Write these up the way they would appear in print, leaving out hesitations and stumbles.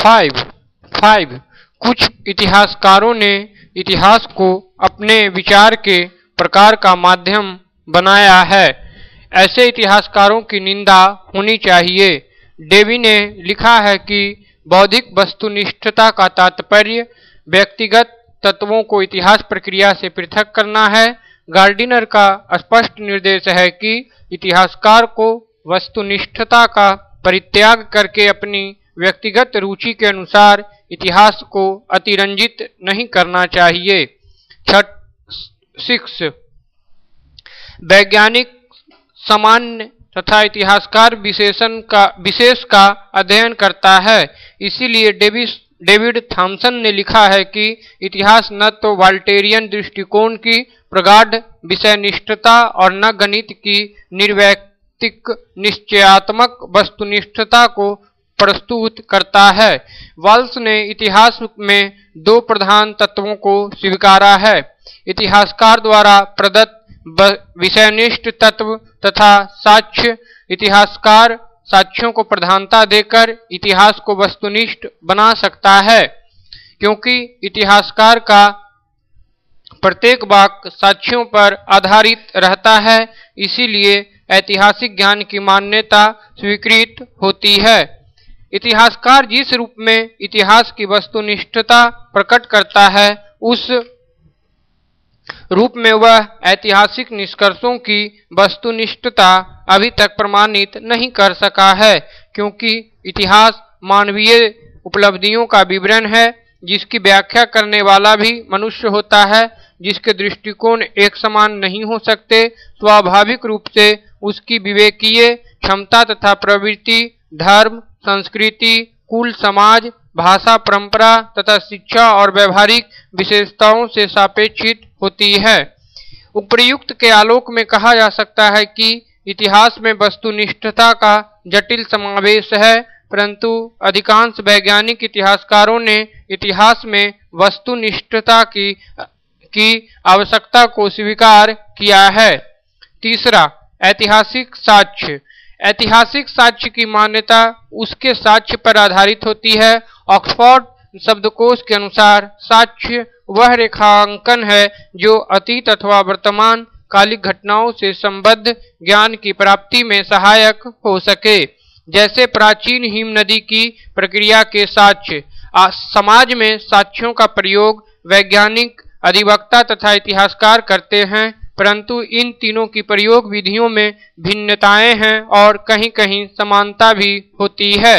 5 कुछ इतिहासकारों ने इतिहास को अपने विचार के प्रकार का माध्यम बनाया है। ऐसे इतिहासकारों की निंदा होनी चाहिए। डेवी ने लिखा है कि बौद्धिक वस्तुनिष्ठता का तात्पर्य व्यक्तिगत तत्वों को इतिहास प्रक्रिया से पृथक करना है। गार्डिनर का स्पष्ट निर्देश है कि इतिहासकार को वस्तुनिष्ठता का परित्याग करके अपनी व्यक्तिगत रुचि के अनुसार इतिहास को अतिरंजित नहीं करना चाहिए। 6 वैज्ञानिक सामान्य तथा इतिहासकार विशेष का अध्ययन करता है। इसीलिए डेविड थॉमसन ने लिखा है कि इतिहास न तो वाल्टेरियन दृष्टिकोण की प्रगाढ़ विषयनिष्ठता और न गणित की निर्वैयक्तिक निश्चयात्मक वस्तुनिष्ठता को प्रस्तुत करता है। वाल्स ने इतिहास में दो प्रधान तत्वों को स्वीकारा है, इतिहासकार द्वारा प्रदत्त विषयनिष्ठ तत्व तथा साक्ष्य। इतिहासकार साक्ष्यों को प्रधानता देकर इतिहास को वस्तुनिष्ठ बना सकता है। क्योंकि इतिहासकार का प्रत्येक वाक्य साक्ष्यों पर आधारित रहता है, इसीलिए ऐतिहासिक ज्ञान की मान्यता स्वीकृत होती है। इतिहासकार जिस रूप में इतिहास की वस्तुनिष्ठता प्रकट करता है, उस रूप में वह ऐतिहासिक निष्कर्षों की वस्तुनिष्ठता अभी तक प्रमाणित नहीं कर सका है। क्योंकि इतिहास मानवीय उपलब्धियों का विवरण है, जिसकी व्याख्या करने वाला भी मनुष्य होता है, जिसके दृष्टिकोण एक समान नहीं हो सकते। स्वाभाविक रूप से उसकी विवेकीय क्षमता तथा प्रवृत्ति धर्म, संस्कृति, कुल, समाज, भाषा, परंपरा तथा शिक्षा और व्यवहारिक विशेषताओं से सापेक्षित होती है। उपर्युक्त के आलोक में कहा जा सकता है कि इतिहास में वस्तुनिष्ठता का जटिल समावेश है, परंतु अधिकांश वैज्ञानिक इतिहासकारों ने इतिहास में वस्तुनिष्ठता की आवश्यकता को स्वीकार किया है। 3 ऐतिहासिक साक्ष्य। ऐतिहासिक साक्ष्य की मान्यता उसके साक्ष्य पर आधारित होती है। ऑक्सफोर्ड शब्दकोश के अनुसार साक्ष्य वह रेखांकन है जो अतीत अथवा वर्तमान कालिक घटनाओं से संबद्ध ज्ञान की प्राप्ति में सहायक हो सके। जैसे प्राचीन हिम नदी की प्रक्रिया के साक्ष्य। समाज में साक्ष्यों का प्रयोग वैज्ञानिक, अधिवक्ता तथा इतिहासकार करते हैं, परंतु इन तीनों की प्रयोग विधियों में भिन्नताएं हैं और कहीं कहीं समानता भी होती है।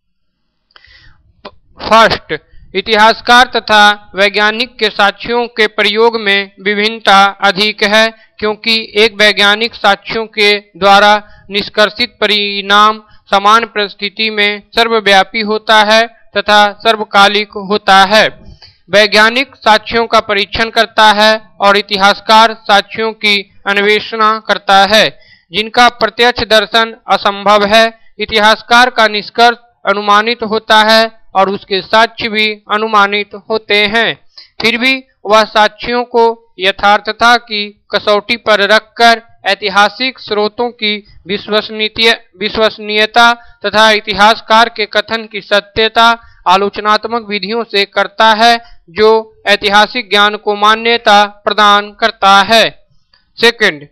1 इतिहासकार तथा वैज्ञानिक के साक्ष्यों के प्रयोग में विभिन्नता अधिक है, क्योंकि एक वैज्ञानिक साक्ष्यों के द्वारा निष्कर्षित परिणाम समान परिस्थिति में सर्वव्यापी होता है तथा सर्वकालिक होता है। वैज्ञानिक साक्ष्यों का परीक्षण करता है और इतिहासकार साक्ष्यों की अन्वेषण करता है, जिनका प्रत्यक्ष दर्शन असंभव है। इतिहासकार का निष्कर्ष अनुमानित होता है और उसके साक्ष्य भी अनुमानित होते हैं। फिर भी वह साक्ष्यों को यथार्थता की कसौटी पर रखकर ऐतिहासिक स्रोतों की विश्वसनीयता तथा इतिहासकार के कथन की सत्यता आलोचनात्मक विधियों से करता है, जो ऐतिहासिक ज्ञान को मान्यता प्रदान करता है। 2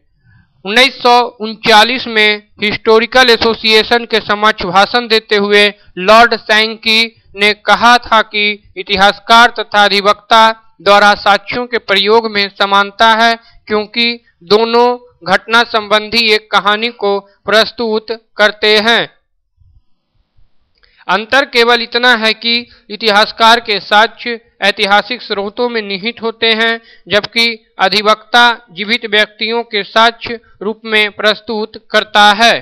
1939 में हिस्टोरिकल एसोसिएशन के समक्ष भाषण देते हुए लॉर्ड सैंकी ने कहा था कि इतिहासकार तथा अधिवक्ता द्वारा साक्ष्यों के प्रयोग में समानता है, क्योंकि दोनों घटना संबंधी एक कहानी को प्रस्तुत करते हैं। अंतर केवल इतना है कि इतिहासकार के साक्ष्य ऐतिहासिक स्रोतों में निहित होते हैं, जबकि अधिवक्ता जीवित व्यक्तियों के साक्ष्य रूप में प्रस्तुत करता है।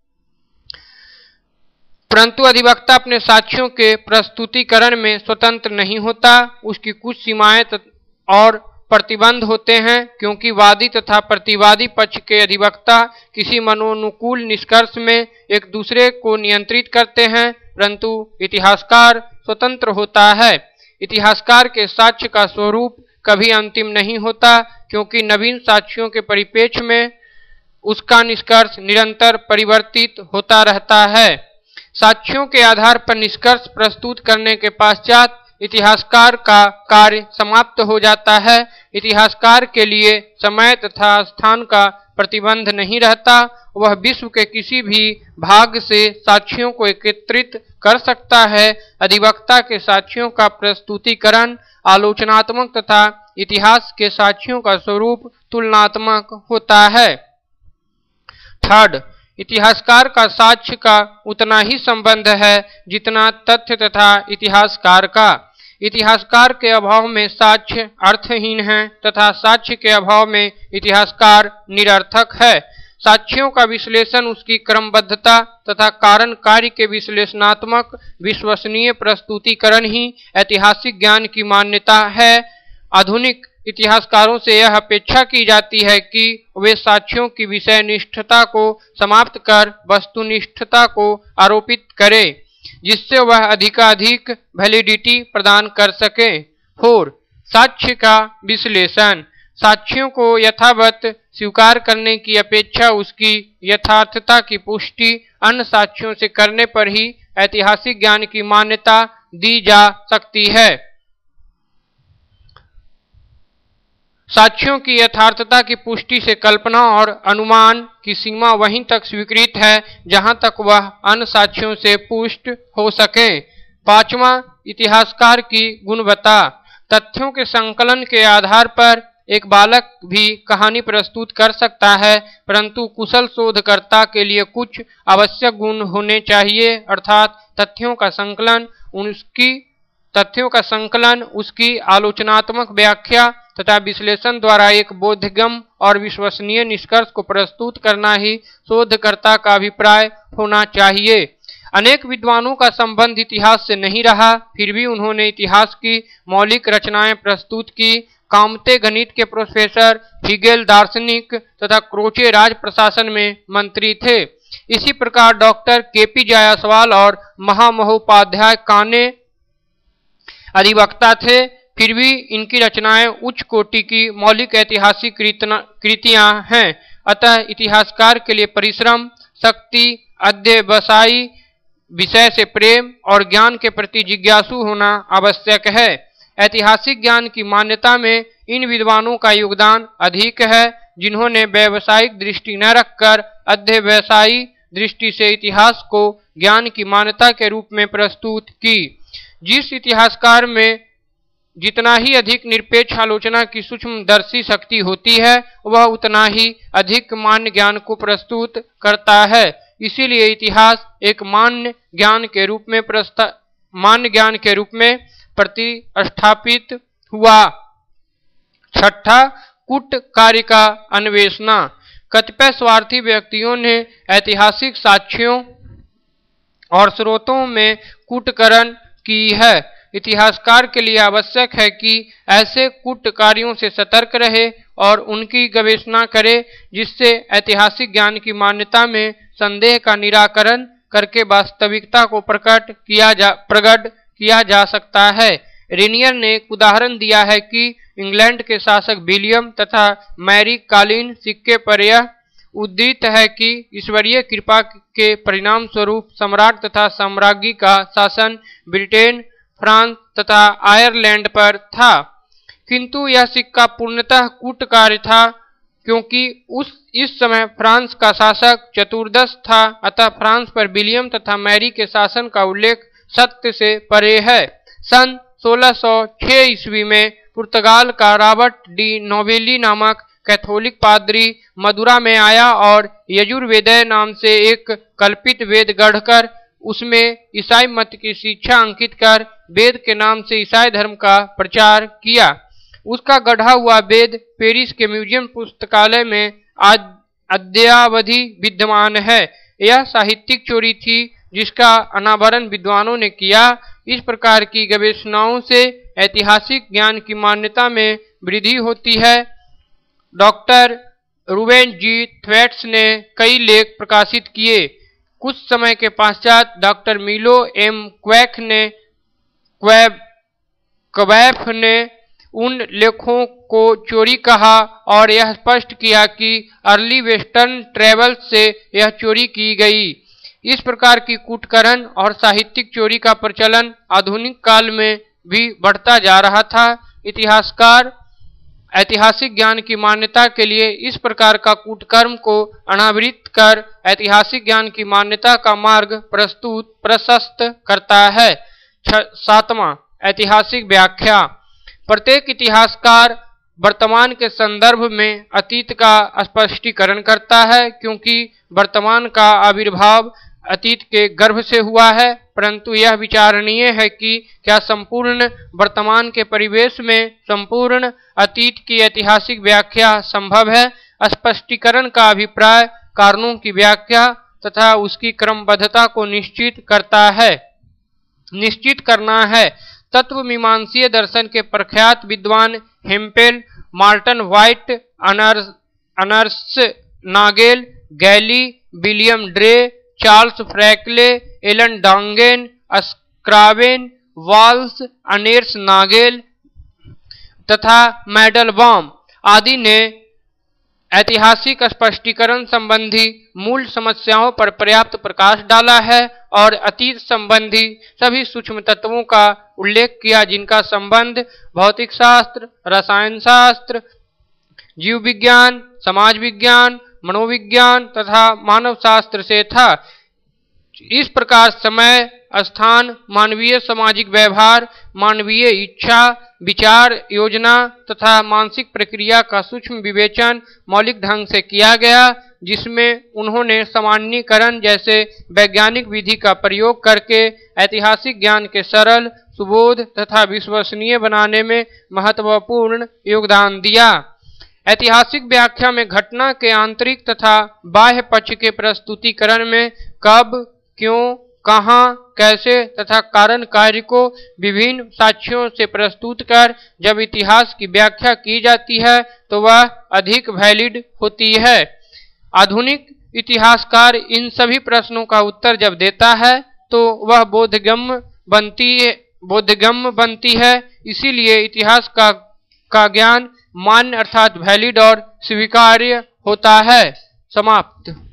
परंतु अधिवक्ता अपने साक्ष्यों के प्रस्तुतिकरण में स्वतंत्र नहीं होता। उसकी कुछ सीमाएं और प्रतिबंध होते हैं, क्योंकि वादी तथा प्रतिवादी पक्ष के अधिवक्ता किसी मनोनुकूल निष्कर्ष में एक दूसरे को नियंत्रित करते हैं, परंतु इतिहासकार स्वतंत्र होता है। इतिहासकार के साक्ष्य का स्वरूप कभी अंतिम नहीं होता, क्योंकि नवीन साक्ष्यों के परिप्रेक्ष्य में उसका निष्कर्ष निरंतर परिवर्तित होता रहता है। साक्ष्यों के आधार पर निष्कर्ष प्रस्तुत करने के पश्चात इतिहासकार का कार्य समाप्त हो जाता है। इतिहासकार के लिए समय तथा स्थान का प्रतिबंध नहीं रहता, वह विश्व के किसी भी भाग से साक्ष्यों को एकत्रित कर सकता है। अधिवक्ता के साक्ष्यों का प्रस्तुतिकरण आलोचनात्मक तथा इतिहास के साक्ष्यों का स्वरूप तुलनात्मक होता है। थर्ड, इतिहासकार का साक्ष्य का उतना ही संबंध है जितना तथ्य तथा इतिहासकार का। इतिहासकार के अभाव में साक्ष्य अर्थहीन है तथा साक्ष्य के अभाव में इतिहासकार निरर्थक है। साक्ष्यों का विश्लेषण उसकी क्रमबद्धता तथा कारण कार्य के विश्लेषणात्मक विश्वसनीय प्रस्तुतिकरण ही ऐतिहासिक ज्ञान की मान्यता है। आधुनिक इतिहासकारों से यह अपेक्षा की जाती है कि वे साक्ष्यों की विषय निष्ठता को समाप्त कर वस्तुनिष्ठता को आरोपित करें, जिससे वह अधिकाधिक वैलिडिटी प्रदान कर सके। 4. साक्ष्य का विश्लेषण साक्ष्यों को यथावत स्वीकार करने की अपेक्षा उसकी यथार्थता की पुष्टि अन्य साक्ष्यों से करने पर ही ऐतिहासिक ज्ञान की मान्यता दी जा सकती है। साक्ष्यों की यथार्थता की पुष्टि से कल्पना और अनुमान की सीमा वहीं तक स्वीकृत है जहां तक वह अन्य साक्ष्यों से पुष्ट हो सके। 5वां, इतिहासकार की गुणवत्ता तथ्यों के संकलन के आधार पर एक बालक भी कहानी प्रस्तुत कर सकता है, परंतु कुशल शोधकर्ता के लिए कुछ आवश्यक गुण होने चाहिए, अर्थात तथ्यों का संकलन, उसकी आलोचनात्मक व्याख्या तथा विश्लेषण द्वारा एक बोधगम्य और विश्वसनीय निष्कर्ष को प्रस्तुत करना ही शोधकर्ता का अभिप्राय होना चाहिए। अनेक विद्वानों का संबंध इतिहास से नहीं रहा, फिर भी उन्होंने इतिहास की मौलिक रचनाएं प्रस्तुत की। कामते गणित के प्रोफेसर, हिगेल दार्शनिक तथा क्रोचे राज प्रशासन में मंत्री थे। इसी प्रकार डॉक्टर के.पी. जायसवाल और महामहोपाध्याय काने अधिवक्ता थे, फिर भी इनकी रचनाएं उच्च कोटि की मौलिक ऐतिहासिक कृतियां हैं। अतः इतिहासकार के लिए परिश्रम, शक्ति, अध्यवसायी, विषय से प्रेम और ज्ञान के प्रति जिज्ञासु होना आवश्यक है। ऐतिहासिक ज्ञान की मान्यता में इन विद्वानों का योगदान अधिक है, जिन्होंने व्यावसायिक दृष्टि न रखकर अध्यवसायी दृष्टि से इतिहास को ज्ञान की मान्यता के रूप में प्रस्तुत की। जिस इतिहासकार में जितना ही अधिक निरपेक्ष आलोचना की सूक्ष्मदर्शी शक्ति होती है, वह उतना ही अधिक मान्य ज्ञान को प्रस्तुत करता है। इसीलिए इतिहास एक मान्य ज्ञान के रूप में प्रतिष्ठापित हुआ। 6. कूट कार्य का अन्वेषण कतिपय स्वार्थी व्यक्तियों ने ऐतिहासिक साक्ष्यों और स्रोतों में कूटकरण की है। इतिहासकार के लिए आवश्यक है कि ऐसे कूट कार्यों से सतर्क रहे और उनकी गवेषणा करे, जिससे ऐतिहासिक ज्ञान की मान्यता में संदेह का निराकरण करके वास्तविकता को प्रकट किया जा सकता है। रेनियर ने एक उदाहरण दिया है कि इंग्लैंड के शासक विलियम तथा मैरी कालीन सिक्के पर यह उद्धृत है कि ईश्वरीय कृपा के परिणाम स्वरूप सम्राट तथा साम्राज्ञी का शासन ब्रिटेन, फ्रांस तथा आयरलैंड पर था, किंतु यह सिक्का पूर्णतः कूटकार्य था, क्योंकि इस समय फ्रांस का शासक चतुर्दश था। अतः फ्रांस पर विलियम तथा मैरी के शासन का उल्लेख सत्य से परे है। सन 1606 ईस्वी में पुर्तगाल का रॉबर्ट डी नोवेली नामक कैथोलिक पादरी मदुरा में आया और यजुर्वेदय नाम से एक कल्पित वेद गढ़कर उसमें ईसाई मत की शिक्षा अंकित कर वेद के नाम से ईसाई धर्म का प्रचार किया। उसका गढ़ा हुआ वेद पेरिस के म्यूजियम पुस्तकालय में आज अद्यावधि विद्यमान है। यह साहित्यिक चोरी थी जिसका अनावरण विद्वानों ने किया। इस प्रकार की गवेषणाओं से ऐतिहासिक ज्ञान की मान्यता में वृद्धि होती है। डॉक्टर रूबेन जी थ्वेट्स ने कई लेख प्रकाशित किए। कुछ समय के पश्चात डॉक्टर मिलो एम क्वैफ ने उन लेखों को चोरी कहा और यह स्पष्ट किया कि अर्ली वेस्टर्न ट्रेवल्स से यह चोरी की गई। इस प्रकार की कूटकरण और साहित्यिक चोरी का प्रचलन आधुनिक काल में भी बढ़ता जा रहा था। इतिहासकार ऐतिहासिक ज्ञान की मान्यता के लिए इस प्रकार का कूटकर्म को अनावृत कर ऐतिहासिक ज्ञान की मान्यता का मार्ग प्रशस्त करता है। 7वां, ऐतिहासिक व्याख्या। प्रत्येक इतिहासकार वर्तमान के संदर्भ में अतीत का स्पष्टीकरण करता है, क्योंकि वर्तमान का आविर्भाव अतीत के गर्भ से हुआ है। परंतु यह विचारणीय है कि क्या संपूर्ण वर्तमान के परिवेश में संपूर्ण अतीत की ऐतिहासिक व्याख्या संभव है। स्पष्टीकरण का अभिप्राय कारणों की व्याख्या तथा उसकी क्रमबद्धता को निश्चित करना है। तत्व मीमांसीय दर्शन के प्रख्यात विद्वान Hempel, Morton White, Ernest Nagel, Gallie, William Dray, Charles Frankel, Alan Donagan, Scriven, Walsh, अनेर्स नागेल तथा मैडलबाम आदि ने ऐतिहासिक स्पष्टीकरण संबंधी मूल समस्याओं पर पर्याप्त प्रकाश डाला है और अतीत संबंधी सभी सूक्ष्म तत्वों का उल्लेख किया, जिनका संबंध भौतिक शास्त्र, रसायन शास्त्र, जीव विज्ञान, समाज विज्ञान, मनोविज्ञान तथा मानव शास्त्र से था। इस प्रकार समय, स्थान, मानवीय सामाजिक व्यवहार, मानवीय इच्छा, विचार, योजना तथा मानसिक प्रक्रिया का सूक्ष्म विवेचन मौलिक ढंग से किया गया, जिसमें उन्होंने सामान्यीकरण जैसे वैज्ञानिक विधि का प्रयोग करके ऐतिहासिक ज्ञान के सरल, सुबोध तथा विश्वसनीय बनाने में महत्वपूर्ण योगदान दिया। ऐतिहासिक व्याख्या में घटना के आंतरिक तथा बाह्य पक्ष के प्रस्तुतिकरण में कब, क्यों, कहाँ, कैसे तथा कारण कार्य को विभिन्न साक्ष्यों से प्रस्तुत कर जब इतिहास की व्याख्या की जाती है तो वह अधिक वैलिड होती है। आधुनिक इतिहासकार इन सभी प्रश्नों का उत्तर जब देता है तो वह बोधगम्य बनती है। इसीलिए इतिहास का ज्ञान मान्य अर्थात वैलिड और स्वीकार्य होता है। समाप्त।